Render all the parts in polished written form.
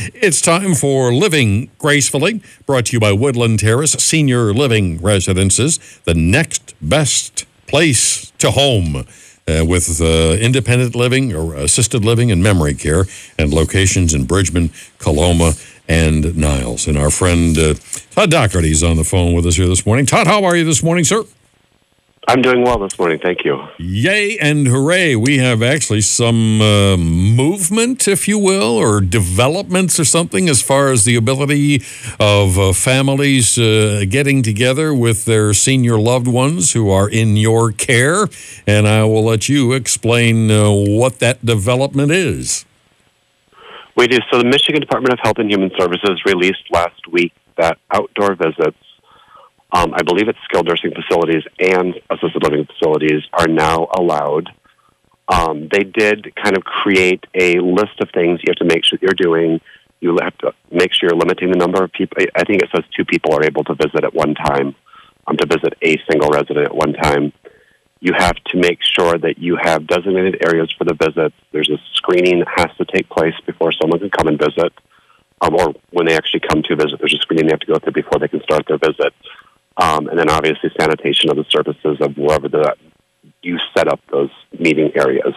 It's time for Living Gracefully, brought to you by Woodland Terrace Senior Living Residences, the next best place to home. With independent living or assisted living and memory care, and locations in Bridgman, Coloma, and Niles. And our friend Todd Doherty is on the phone with us here this morning. Todd, how are you this morning, sir? I'm doing well this morning, thank you. Yay and hooray. We have actually some movement, if you will, or developments or something as far as the ability of families getting together with their senior loved ones who are in your care. And I will let you explain what that development is. We do. So the Michigan Department of Health and Human Services released last week that outdoor visits, I believe it's skilled nursing facilities and assisted living facilities, are now allowed. They did kind of create a list of things you have to make sure you're doing. You have to make sure you're limiting the number of people. I think it says 2 people are able to visit at one time, to visit a single resident at one time. You have to make sure that you have designated areas for the visits. There's a screening that has to take place before someone can come and visit, or when they actually come to visit. There's a screening they have to go through before they can start their visit. And then obviously sanitation of the surfaces of wherever you set up those meeting areas.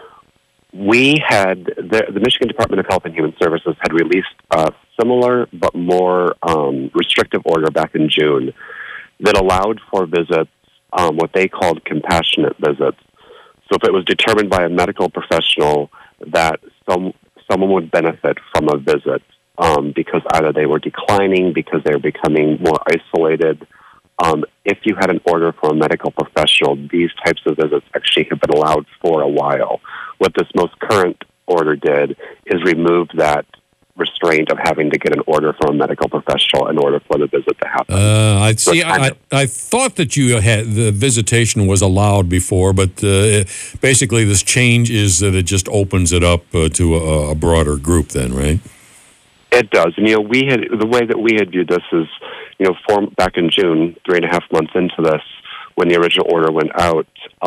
We had, the Michigan Department of Health and Human Services had released a similar but more restrictive order back in June that allowed for visits, what they called compassionate visits. So if it was determined by a medical professional that someone would benefit from a visit because either they were declining, because they were becoming more isolated, if you had an order from a medical professional, these types of visits actually have been allowed for a while. What this most current order did is remove that restraint of having to get an order from a medical professional in order for the visit to happen. I thought that you had the visitation was allowed before, but basically this change is that it just opens it up to a broader group then, right? It does. And, the way that we had viewed this is, back in June, 3.5 months into this, when the original order went out,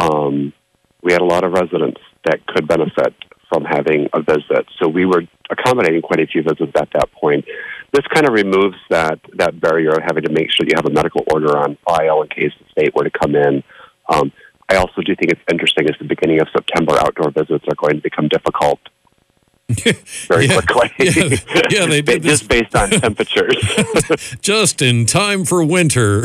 we had a lot of residents that could benefit from having a visit. So we were accommodating quite a few visits at that point. This kind of removes that barrier of having to make sure you have a medical order on file in case the state were to come in. I also do think it's interesting as the beginning of September, outdoor visits are going to become difficult very quickly. Yeah, they did just based on temperatures. Just in time for winter.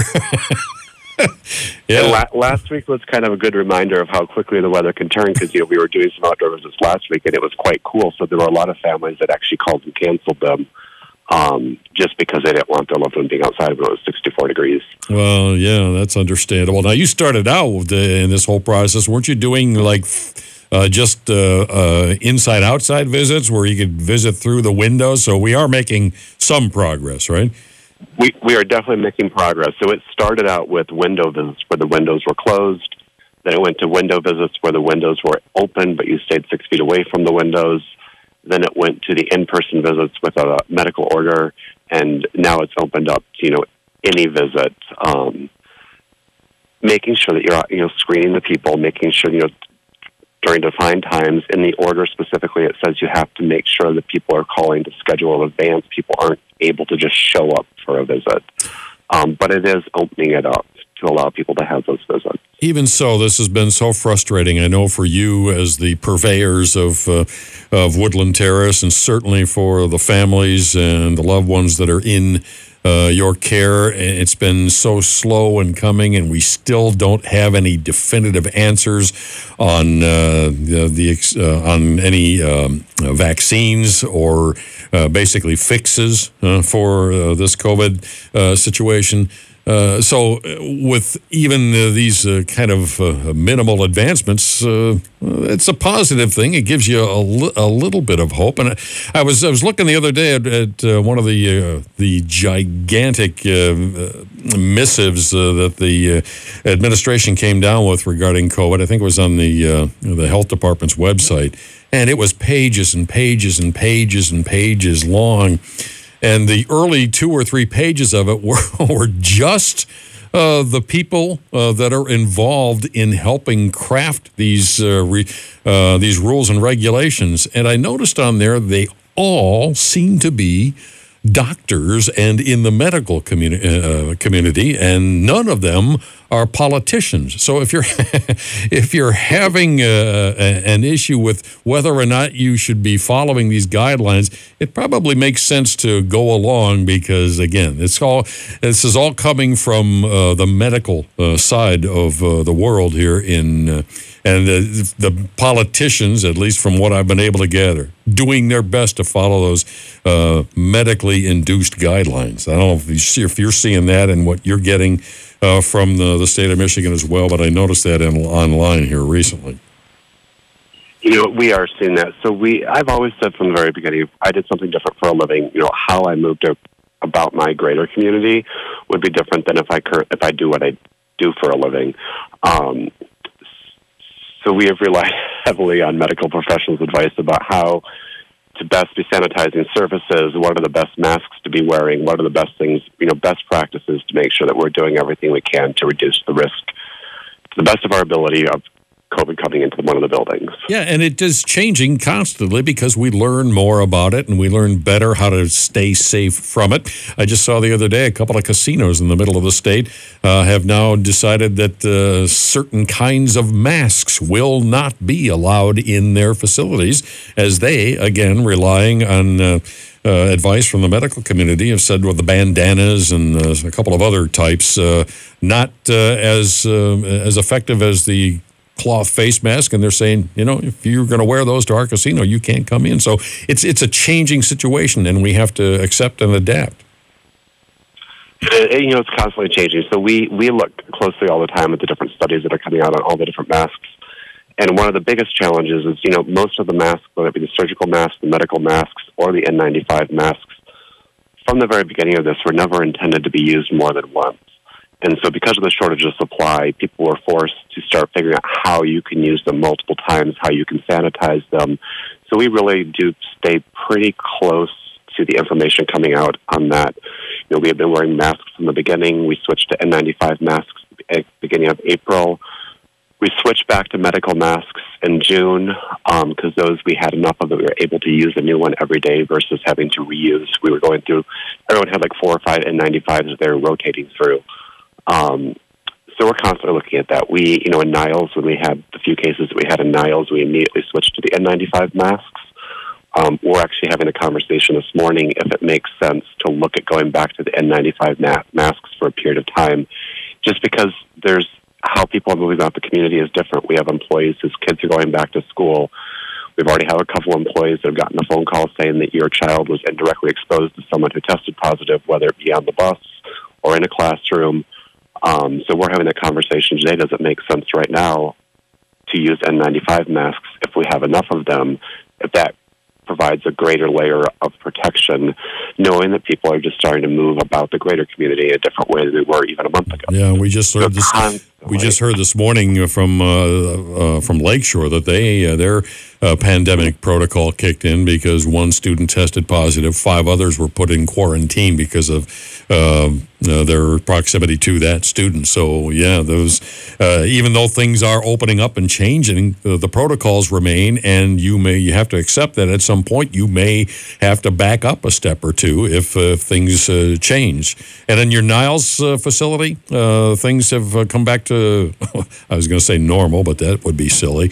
Yeah. Last week was kind of a good reminder of how quickly the weather can turn, because we were doing some outdoor visits last week, and it was quite cool. So there were a lot of families that actually called and canceled them just because they didn't want their loved one being outside when it was 64 degrees. Well, yeah, that's understandable. Now, you started out in this whole process. Weren't you doing just inside-outside visits where you could visit through the windows? So we are making some progress, right? We are definitely making progress. So it started out with window visits where the windows were closed. Then it went to window visits where the windows were open, but you stayed 6 feet away from the windows. Then it went to the in-person visits with a medical order, and now it's opened up to, any visit. Making sure that you're, screening the people, making sure, during defined times. In the order specifically, it says you have to make sure that people are calling to schedule in advance. People aren't able to just show up for a visit. But it is opening it up to allow people to have those visits. Even so, this has been so frustrating. I know for you as the purveyors of Woodland Terrace, and certainly for the families and the loved ones that are in your care. It's been so slow in coming, and we still don't have any definitive answers on on any vaccines or basically fixes for this COVID situation. So with even these kind of minimal advancements, it's a positive thing. It gives you a little bit of hope. And I was looking the other day at one of the gigantic missives that the administration came down with regarding COVID. I think it was on the health department's website, and it was pages and pages and pages and pages long. And the early 2 or 3 pages of it were just the people that are involved in helping craft these rules and regulations. And I noticed on there they all seem to be doctors and in the medical community, and none of them are politicians. So if you're if you're having an issue with whether or not you should be following these guidelines, it probably makes sense to go along, because again, this is all coming from the medical side of the world here and the politicians, at least from what I've been able to gather, doing their best to follow those medically induced guidelines. I don't know if you're seeing that and what you're getting from the state of Michigan as well, but I noticed that online here recently. We are seeing that. So I've always said from the very beginning, if I did something different for a living, how I moved about my greater community would be different than if I do what I do for a living. So we have relied heavily on medical professionals' advice about how to best be sanitizing surfaces, what are the best masks to be wearing, what are the best things, best practices to make sure that we're doing everything we can to reduce the risk to the best of our ability of COVID coming into one of the buildings. Yeah, and it is changing constantly because we learn more about it and we learn better how to stay safe from it. I just saw the other day a couple of casinos in the middle of the state have now decided that certain kinds of masks will not be allowed in their facilities, as they, again, relying on advice from the medical community, have said with the bandanas and a couple of other types, not as effective as the cloth face mask, and they're saying, if you're going to wear those to our casino, you can't come in. So it's a changing situation, and we have to accept and adapt. It's constantly changing. So we look closely all the time at the different studies that are coming out on all the different masks. And one of the biggest challenges is, most of the masks, whether it be the surgical masks, the medical masks, or the N95 masks, from the very beginning of this, were never intended to be used more than once. And so because of the shortage of supply, people were forced to start figuring out how you can use them multiple times, how you can sanitize them. So we really do stay pretty close to the information coming out on that. We have been wearing masks from the beginning. We switched to N95 masks at the beginning of April. We switched back to medical masks in June because those we had enough of that we were able to use a new one every day versus having to reuse. We were going through, everyone had like 4 or 5 N95s that they were rotating through. So we're constantly looking at that. We, in Niles, when we had the few cases that we had in Niles, we immediately switched to the N95 masks. We're actually having a conversation this morning if it makes sense to look at going back to the N95 masks for a period of time, just because there's how people are moving about the community is different. We have employees whose kids are going back to school. We've already had a couple of employees that have gotten a phone call saying that your child was indirectly exposed to someone who tested positive, whether it be on the bus or in a classroom. So we're having that conversation today. Does it make sense right now to use N95 masks if we have enough of them, if that provides a greater layer of protection, knowing that people are just starting to move about the greater community in a different way than they were even a month ago. Yeah, we just heard this morning from Lakeshore that their pandemic protocol kicked in because one student tested positive, 5 others were put in quarantine because of their proximity to that student. So yeah, those even though things are opening up and changing, the protocols remain, and you have to accept that at some point you may have to back up a step or two if things change. And in your Niles facility, things have come back to, I was going to say normal, but that would be silly.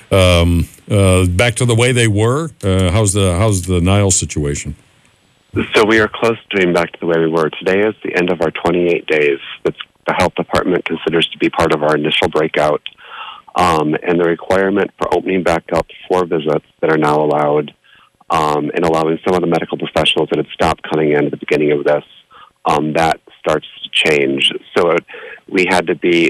Back to the way they were. How's the Niles situation? So we are close to being back to the way we were. Today is the end of our 28 days that the health department considers to be part of our initial breakout. And the requirement for opening back up 4 visits that are now allowed, and allowing some of the medical professionals that had stopped coming in at the beginning of this, that starts to change. So we had to be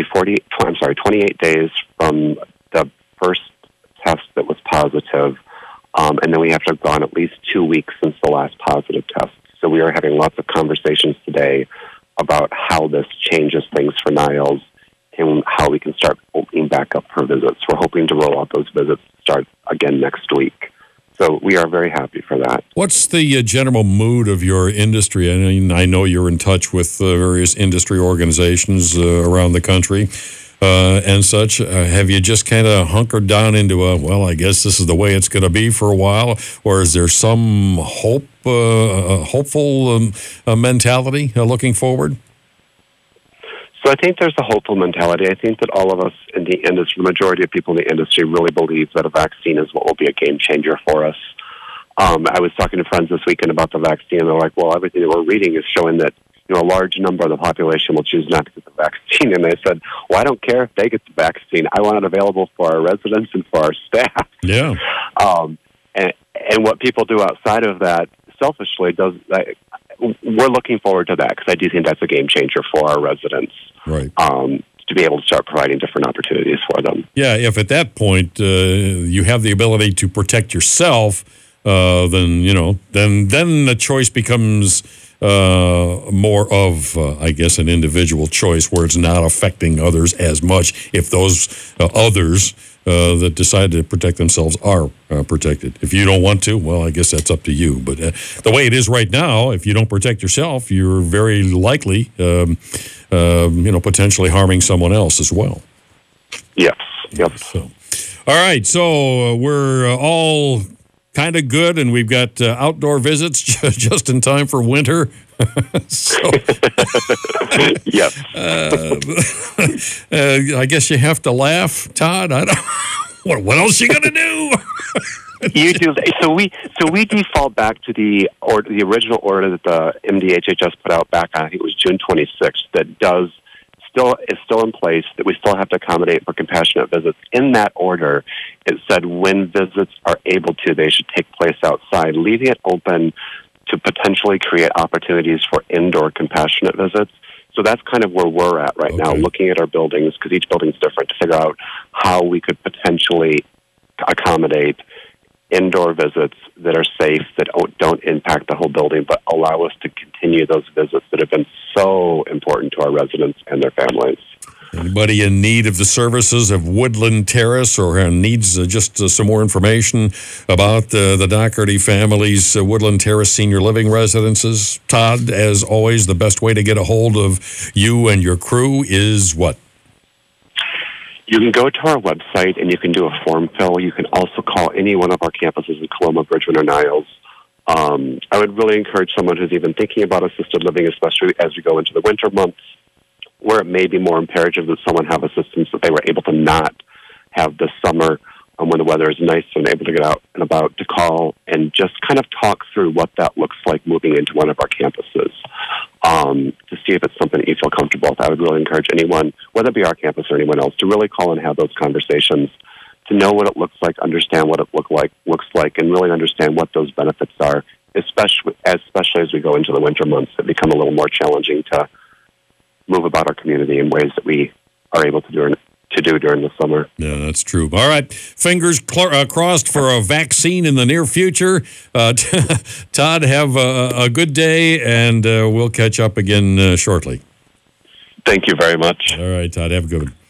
28 days from the first test that was positive. And then we have to have gone at least 2 weeks since the last positive test. So we are having lots of conversations today about how this changes things for Niles and how we can start opening back up for visits. We're hoping to roll out those visits start again next week. So we are very happy for that. What's the general mood of your industry? I know you're in touch with various industry organizations around the country. and such. Have you just kind of hunkered down into I guess this is the way it's going to be for a while, or is there some hopeful mentality looking forward? So I think there's a hopeful mentality. I think that all of us in the industry, the majority of people in the industry, really believe that a vaccine is what will be a game changer for us. I was talking to friends this weekend about the vaccine, and they're like, well, everything that we're reading is showing that a large number of the population will choose not to get the vaccine. And they said, well, I don't care if they get the vaccine. I want it available for our residents and for our staff. Yeah. And what people do outside of that, selfishly, we're looking forward to that because I do think that's a game changer for our residents. Right. To be able to start providing different opportunities for them. Yeah, if at that point you have the ability to protect yourself, then the choice becomes more of, I guess, an individual choice where it's not affecting others as much if those others that decide to protect themselves are protected. If you don't want to, well, I guess that's up to you. But the way it is right now, if you don't protect yourself, you're very likely, potentially harming someone else as well. Yes. Yep. So, all right. So we're all kind of good, and we've got outdoor visits just in time for winter. Yes. I guess you have to laugh, Todd. I don't. What else you gonna do? You do. So we default back to the original order that the MDHHS put out back on, I think it was June 26th. That is still in place, that we still have to accommodate for compassionate visits. In that order, it said when visits are able to, they should take place outside, leaving it open to potentially create opportunities for indoor compassionate visits. So that's kind of where we're at right now, looking at our buildings, because each building's different, to figure out how we could potentially accommodate indoor visits that are safe, that don't impact the whole building, but allow us to continue those visits that have been so important to our residents and their families. Anybody in need of the services of Woodland Terrace or needs just some more information about the Doherty family's Woodland Terrace Senior Living Residences? Todd, as always, the best way to get a hold of you and your crew is what? You can go to our website and you can do a form fill. You can also call any one of our campuses in Coloma, Bridgman, or Niles. I would really encourage someone who's even thinking about assisted living, especially as we go into the winter months, where it may be more imperative that someone have assistance that they were able to not have this summer when the weather is nice and able to get out and about, to call and just kind of talk through what that looks like moving into one of our campuses, to see if it's something that you feel comfortable with. I would really encourage anyone, whether it be our campus or anyone else, to really call and have those conversations, to know what it looks like, understand what it looks like, and really understand what those benefits are, especially as we go into the winter months that become a little more challenging to move about our community in ways that we are able to do during the summer. Yeah, that's true. All right. Fingers crossed for a vaccine in the near future. Todd, have a good day, and we'll catch up again shortly. Thank you very much. All right, Todd, have a good one.